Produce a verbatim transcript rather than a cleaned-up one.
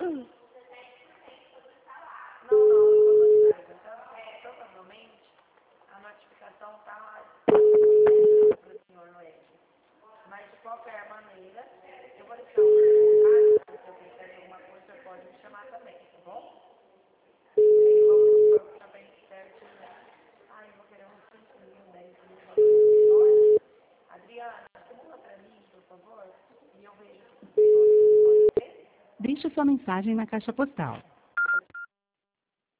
Não, não, eu vou gostar. Então, provavelmente, a notificação está para o senhor Noé. Mas, de qualquer maneira, eu vou deixar um recado, se eu precisar de alguma coisa, você pode me chamar também, tá bom? Aí, vamos supor que tá bem certinho. Ai, eu vou querer uns cinco mil, dez mil. Olha, Adriana, acumula para mim, por favor, e eu vejo se o senhor pode ser. Deixe sua mensagem na caixa postal.